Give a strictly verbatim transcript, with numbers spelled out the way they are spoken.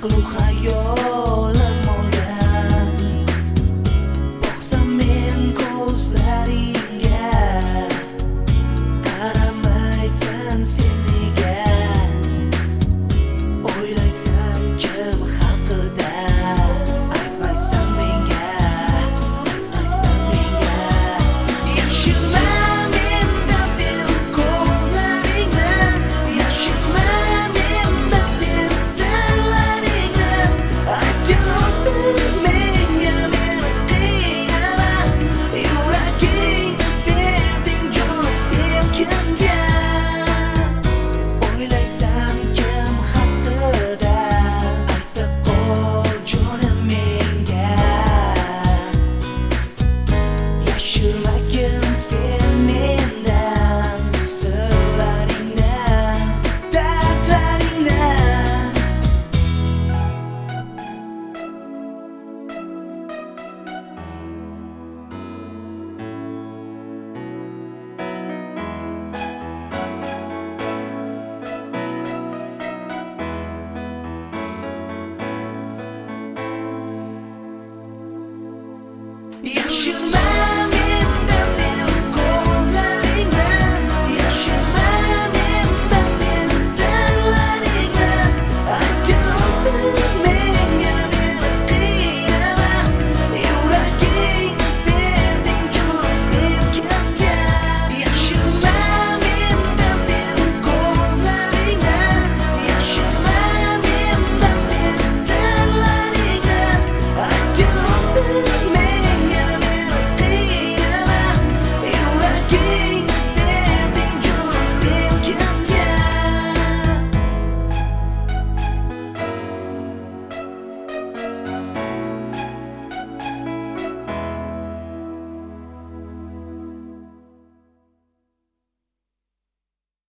aqlu xayolim olgan. Boqsam men ko'zlaringga, qaramaysan sen nega? O'ylaysan kim haqida, aytmaysan menga, aytmaysan menga. Yashirma mendan sen ko'zlaringni, yashirma mendan sen sirlaringni. Aytgan rosting menga meni qiynama, yuragingni berding jonim sen kimga? O'ylaysan kim haqida, ayta qol jonim menga. Yashirmagin sen mendan sirlaringni, dardlaringni. Yashirma